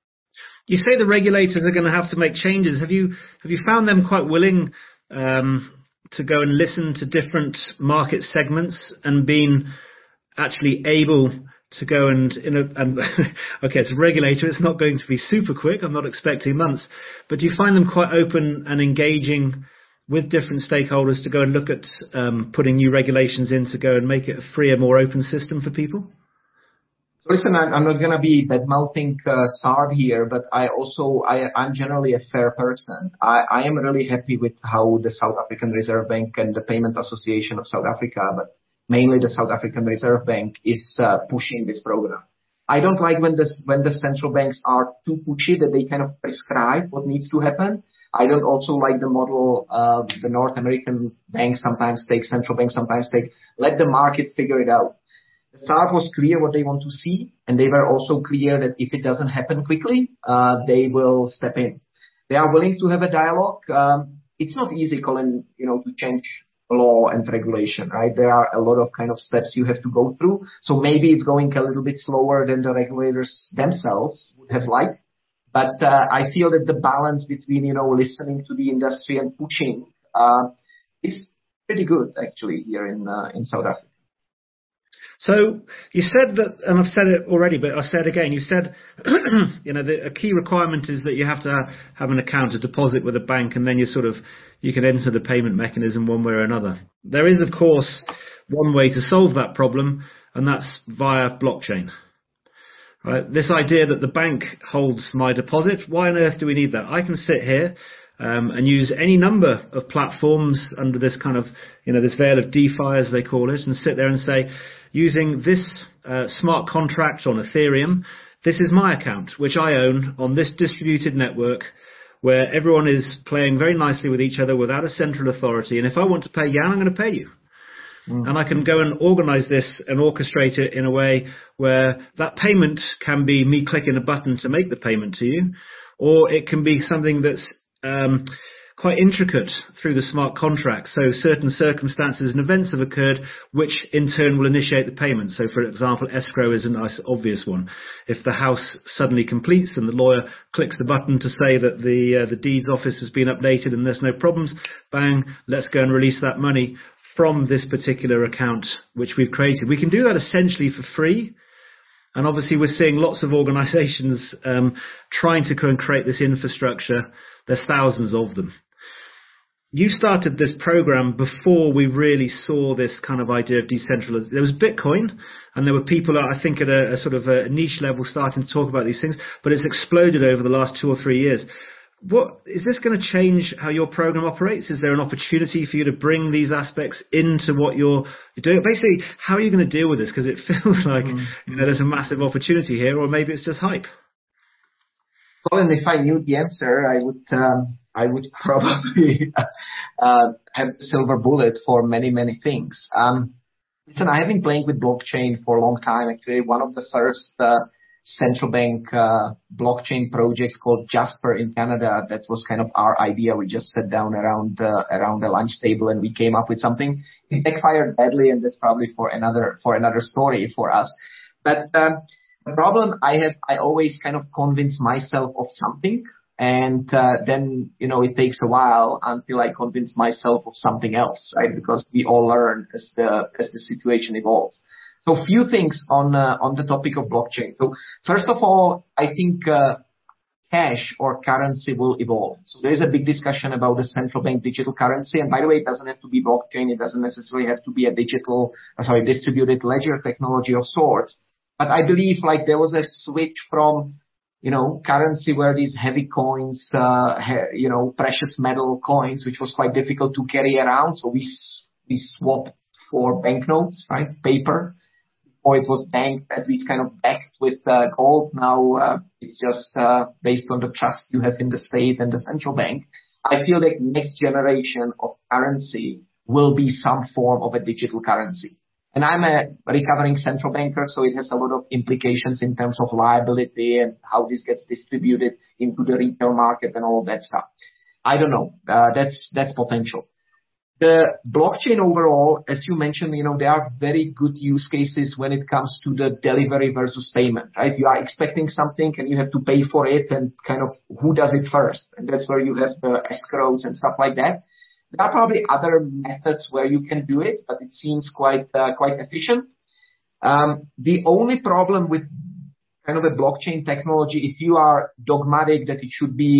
You say the regulators are going to have to make changes. Have you found them quite willing to go and listen to different market segments and been actually able to go and okay, it's a regulator, it's not going to be super quick, I'm not expecting months, but do you find them quite open and engaging with different stakeholders to go and look at putting new regulations in to go and make it a freer, more open system for people? Listen, I'm not going to be bad-mouthing SARB here, but I'm generally a fair person. I am really happy with how the South African Reserve Bank and the Payment Association of South Africa, but mainly the South African Reserve Bank, is pushing this program. I don't like when the central banks are too pushy, that they kind of prescribe what needs to happen. I don't also like the model the North American banks sometimes take, central banks sometimes take, let the market figure it out. The SARB was clear what they want to see, and they were also clear that if it doesn't happen quickly, they will step in. They are willing to have a dialogue. It's not easy, Colin, to change law and regulation, right? There are a lot of kind of steps you have to go through. So maybe it's going a little bit slower than the regulators themselves would have liked. But I feel that the balance between, listening to the industry and pushing is pretty good, actually, here in South Africa. So you said that, and I've said it already, but I'll say it again. You said, a key requirement is that you have to have an account, a deposit with a bank, and then you can enter the payment mechanism one way or another. There is, of course, one way to solve that problem, and that's via blockchain. Right? This idea that the bank holds my deposit, why on earth do we need that? I can sit here and use any number of platforms under this kind of, this veil of DeFi, as they call it, and sit there and say, using this smart contract on Ethereum, this is my account, which I own on this distributed network where everyone is playing very nicely with each other without a central authority. And if I want to pay Jan, I'm going to pay you. And I can go and organize this and orchestrate it in a way where that payment can be me clicking a button to make the payment to you, or it can be something that's quite intricate through the smart contract. So certain circumstances and events have occurred, which in turn will initiate the payment. So, for example, escrow is a nice obvious one. If the house suddenly completes and the lawyer clicks the button to say that the deeds office has been updated and there's no problems, bang, let's go and release that money from this particular account which we've created. We can do that essentially for free. And obviously we're seeing lots of organizations trying to create this infrastructure. There's thousands of them. You started this program before we really saw this kind of idea of decentralized. There was Bitcoin, and there were people, I think, at a sort of a niche level starting to talk about these things, but it's exploded over the last 2 or 3 years. What is this going to change how your program operates? Is there an opportunity for you to bring these aspects into what you're doing? Basically, how are you going to deal with this? Because it feels like there's a massive opportunity here, or maybe it's just hype. Well, and if I knew the answer, I would probably have a silver bullet for many, many things. Listen, I have been playing with blockchain for a long time. Actually, one of the first central bank blockchain projects called Jasper in Canada. That was kind of our idea. We just sat down around the lunch table and we came up with something. It backfired badly, and that's probably for another story for us. But the problem I always kind of convince myself of something, and then it takes a while until I convince myself of something else, right? Because we all learn as the situation evolves. So a few things on the topic of blockchain. So first of all, I think cash or currency will evolve. So there is a big discussion about the central bank digital currency. And by the way, it doesn't have to be blockchain. It doesn't necessarily have to be a distributed ledger technology of sorts. But I believe there was a switch from, currency where these heavy coins, precious metal coins, which was quite difficult to carry around. So we swapped for banknotes, right? Paper. Or it was banked, at least kind of backed with gold. Now it's just based on the trust you have in the state and the central bank. I feel like next generation of currency will be some form of a digital currency. And I'm a recovering central banker, so it has a lot of implications in terms of liability and how this gets distributed into the retail market and all of that stuff. I don't know. That's potential. The blockchain overall, as you mentioned, there are very good use cases when it comes to the delivery versus payment, right? You are expecting something and you have to pay for it, and kind of who does it first? And that's where you have the escrows and stuff like that. There are probably other methods where you can do it, but it seems quite efficient. The only problem with kind of a blockchain technology, if you are dogmatic that it should be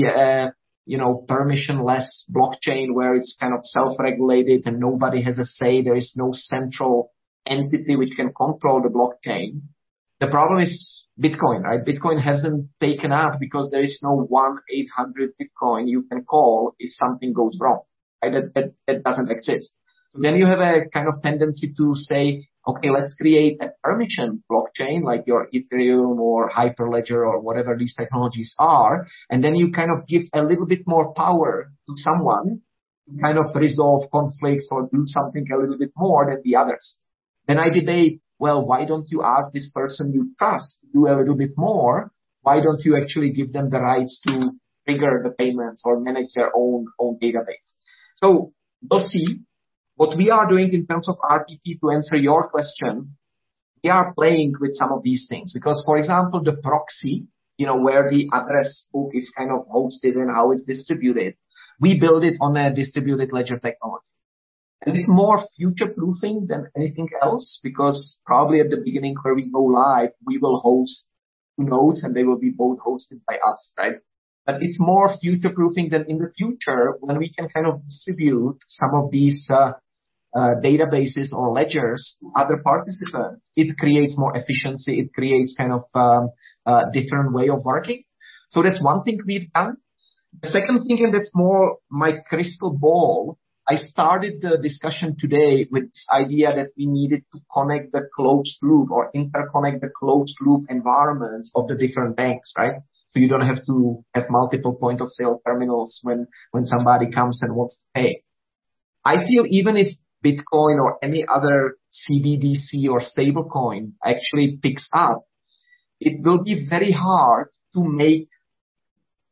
permissionless blockchain where it's kind of self-regulated and nobody has a say, there is no central entity which can control the blockchain. The problem is Bitcoin, right? Bitcoin hasn't taken up because there is no 1-800 Bitcoin you can call if something goes wrong, right? That doesn't exist. So then you have a kind of tendency to say, okay, let's create a permission blockchain like your Ethereum or Hyperledger or whatever these technologies are. And then you kind of give a little bit more power to someone to kind of resolve conflicts or do something a little bit more than the others. Then I debate, well, why don't you ask this person you trust to do a little bit more? Why don't you actually give them the rights to trigger the payments or manage their own database? So we'll see. What we are doing in terms of RPP, to answer your question, we are playing with some of these things because, for example, the proxy, where the address book is kind of hosted and how it's distributed, we build it on a distributed ledger technology. And it's more future-proofing than anything else because probably at the beginning where we go live, we will host 2 nodes and they will be both hosted by us, right? But it's more future-proofing than in the future when we can kind of distribute some of these databases or ledgers to other participants. It creates more efficiency. It creates kind of a different way of working. So that's one thing we've done. The second thing, and that's more my crystal ball, I started the discussion today with this idea that we needed to connect the closed loop or interconnect the closed loop environments of the different banks, right? So you don't have to have multiple point of sale terminals when somebody comes and wants to pay. I feel even if Bitcoin or any other CBDC or stablecoin actually picks up, it will be very hard to make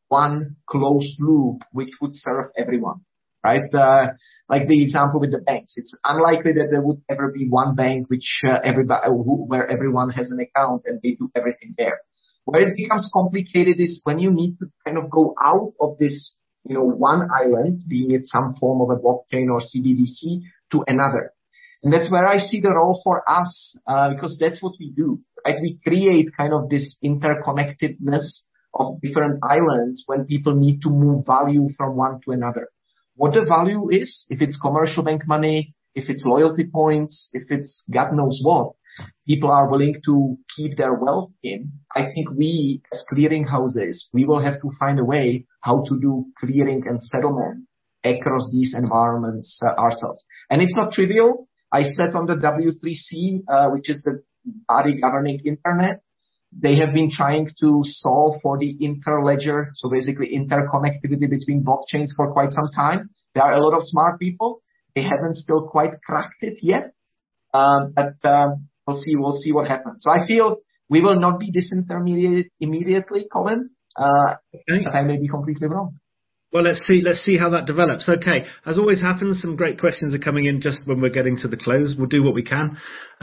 one closed loop which would serve everyone, right? Like the example with the banks, it's unlikely that there would ever be one bank which where everyone has an account and they do everything there. Where it becomes complicated is when you need to kind of go out of this, one island, being it some form of a blockchain or CBDC, to another. And that's where I see the role for us, because that's what we do, right? We create kind of this interconnectedness of different islands when people need to move value from one to another. What the value is, if it's commercial bank money, if it's loyalty points, if it's God knows what, people are willing to keep their wealth in. I think we, as clearing houses, we will have to find a way how to do clearing and settlement across these environments ourselves. And it's not trivial. I sat on the W3C, which is the body governing internet. They have been trying to solve for the interledger, so basically interconnectivity between blockchains for quite some time. There are a lot of smart people. They haven't still quite cracked it yet, but we'll see what happens. So I feel we will not be disintermediated immediately, Colin. But I may be completely wrong. Well, let's see how that develops. Okay, as always happens, some great questions are coming in just when we're getting to the close. We'll do what we can.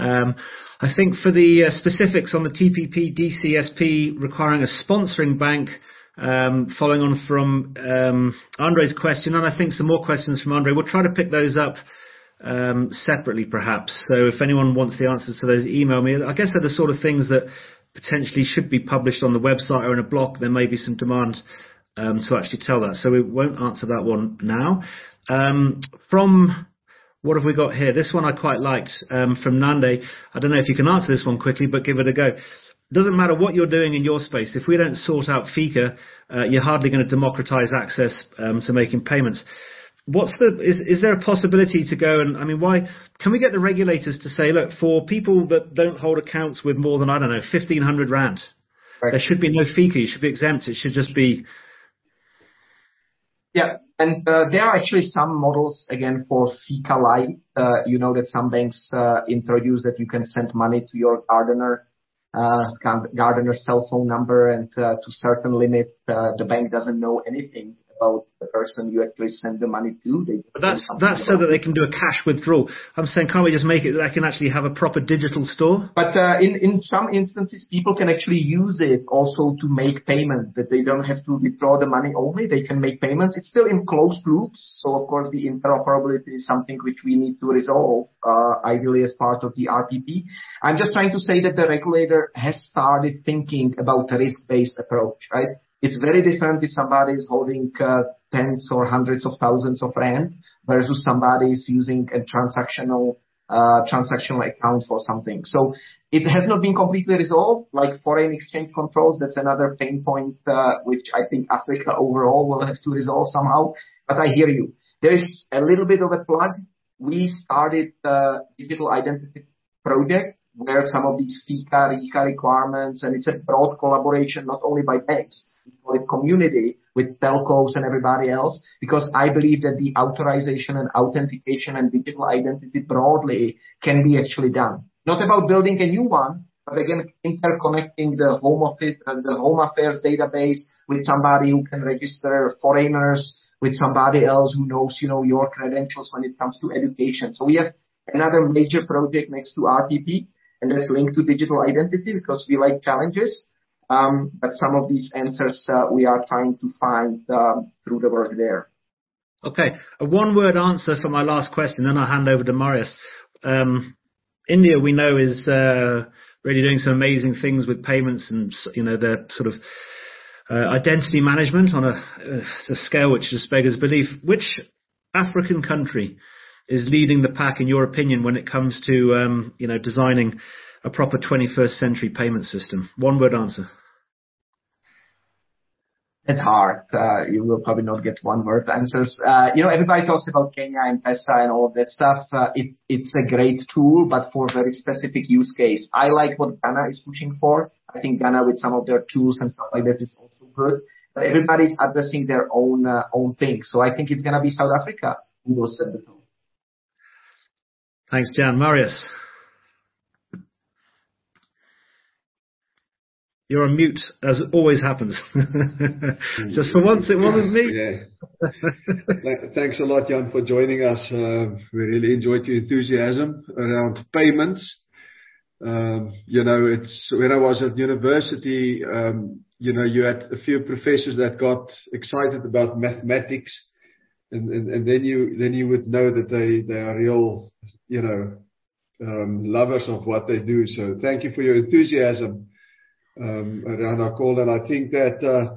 I think for the specifics on the TPP DCSP requiring a sponsoring bank, following on from Andre's question, and I think some more questions from Andre, we'll try to pick those up separately perhaps. So if anyone wants the answers to those, email me. I guess they're the sort of things that potentially should be published on the website or in a blog. There may be some demand to actually tell that. So we won't answer that one now. From what have we got here? This one I quite liked, from Nande. I don't know if you can answer this one quickly, but give it a go. Doesn't matter what you're doing in your space. If we don't sort out FICA, you're hardly going to democratize access to making payments. Is there a possibility to go and, why can we get the regulators to say, look, for people that don't hold accounts with more than, 1,500 rand, right, there should be no FICA. You should be exempt. It should just be. Yeah, and there are actually some models, again, for FICA Lite. That some banks introduce that you can send money to your gardener cell phone number, and to certain limit, the bank doesn't know anything about the person you actually send the money to. But that's so that they can do a cash withdrawal. I'm saying, can't we just make it that they can actually have a proper digital store? But in some instances, people can actually use it also to make payment, that they don't have to withdraw the money only. They can make payments. It's still in closed loops. So, of course, the interoperability is something which we need to resolve, ideally as part of the RPP. I'm just trying to say that the regulator has started thinking about a risk-based approach, right? It's very different if somebody is holding tens or hundreds of thousands of rand versus somebody is using a transactional account for something. So it has not been completely resolved, like foreign exchange controls. That's another pain point, which I think Africa overall will have to resolve somehow. But I hear you. There's a little bit of a plug. We started the digital identity project where some of these FICA, RICA requirements, and it's a broad collaboration, not only by banks, with community, with telcos and everybody else, because I believe that the authorization and authentication and digital identity broadly can be actually done. Not about building a new one, but again, interconnecting the Home Office and the Home Affairs database with somebody who can register foreigners, with somebody else who knows, your credentials when it comes to education. So we have another major project next to RPP, and that's linked to digital identity because we like challenges. But some of these answers we are trying to find through the work there. Okay, a one-word answer for my last question, then I'll hand over to Marius. India, we know, is really doing some amazing things with payments and, their sort of identity management on a scale which just beggars belief. Which African country is leading the pack, in your opinion, when it comes to, designing a proper 21st century payment system? One-word answer. It's hard. You will probably not get one-word answers. Everybody talks about Kenya and PESA and all of that stuff. It's a great tool, but for a very specific use case. I like what Ghana is pushing for. I think Ghana, with some of their tools and stuff like that, is also good. But everybody's addressing their own thing. So I think it's going to be South Africa who will set the tone. Thanks, Jan. Marius. You're on mute, as always happens. Just for once, it wasn't me. Yeah. Thanks a lot, Jan, for joining us. We really enjoyed your enthusiasm around payments. It's when I was at university, you had a few professors that got excited about mathematics, and then you would know that they are real, lovers of what they do. So thank you for your enthusiasm around our call. And I think that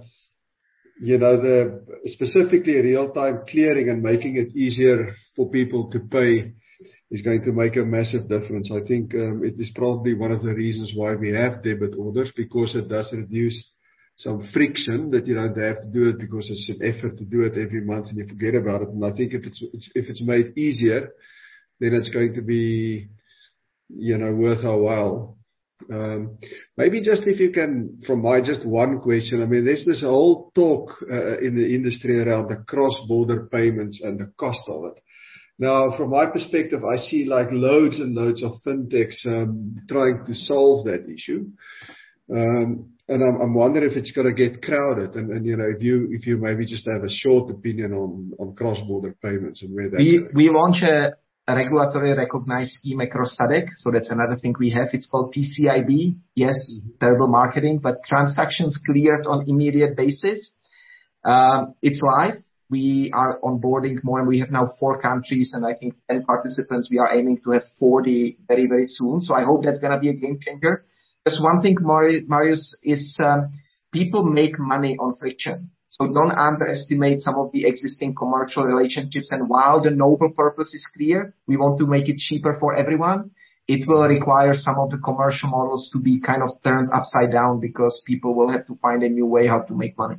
specifically real-time clearing and making it easier for people to pay is going to make a massive difference. I think it is probably one of the reasons why we have debit orders, because it does reduce some friction, that you don't have to do it because it's an effort to do it every month and you forget about it. And I think if it's made easier, then it's going to be worth our while. Maybe just if you can, from my just one question, I mean, there's this whole talk in the industry around the cross-border payments and the cost of it. Now, from my perspective, I see like loads and loads of fintechs trying to solve that issue. And I'm wondering if it's going to get crowded. And if you maybe just have a short opinion on cross-border payments and where that's we launch a regulatory recognized scheme across SADC. So that's another thing we have. It's called TCIB. Yes, terrible marketing, but transactions cleared on immediate basis. It's live. We are onboarding more, and we have now 4 countries and I think 10 participants. We are aiming to have 40 very, very soon. So I hope that's going to be a game changer. There's one thing, Marius, is people make money on friction. So don't underestimate some of the existing commercial relationships. And while the noble purpose is clear, we want to make it cheaper for everyone. It will require some of the commercial models to be kind of turned upside down, because people will have to find a new way how to make money.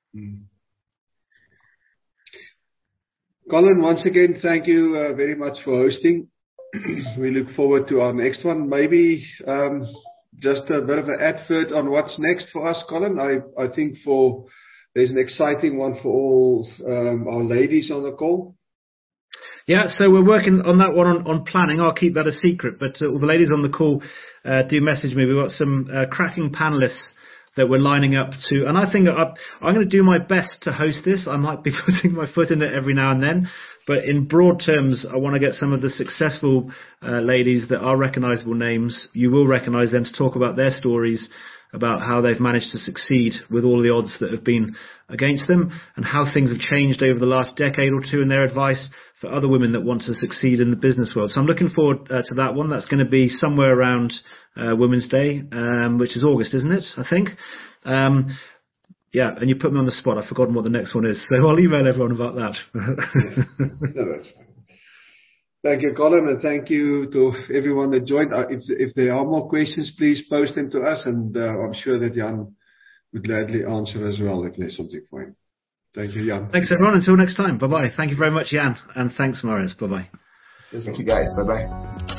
Colin, once again, thank you very much for hosting. We look forward to our next one. Maybe just a bit of an advert on what's next for us, Colin. I think there's an exciting one for all our ladies on the call. Yeah, so we're working on that one on planning. I'll keep that a secret, but all the ladies on the call do message me. We've got some cracking panelists that we're lining up to, and I think I'm going to do my best to host this. I might be putting my foot in it every now and then, but in broad terms, I want to get some of the successful ladies that are recognizable names. You will recognize them, to talk about their stories, about how they've managed to succeed with all the odds that have been against them, and how things have changed over the last decade or two, and their advice for other women that want to succeed in the business world. So I'm looking forward to that one. That's going to be somewhere around Women's Day, which is August, isn't it? I think. Yeah, and you put me on the spot. I've forgotten what the next one is, so I'll email everyone about that. No, that's fine. Thank you, Colin, and thank you to everyone that joined. If there are more questions, please post them to us, and I'm sure that Jan would gladly answer as well if there's something for him. Thank you, Jan. Thanks, everyone. Until next time. Bye-bye. Thank you very much, Jan, and thanks, Marius. Bye-bye. Thank you, guys. Bye-bye.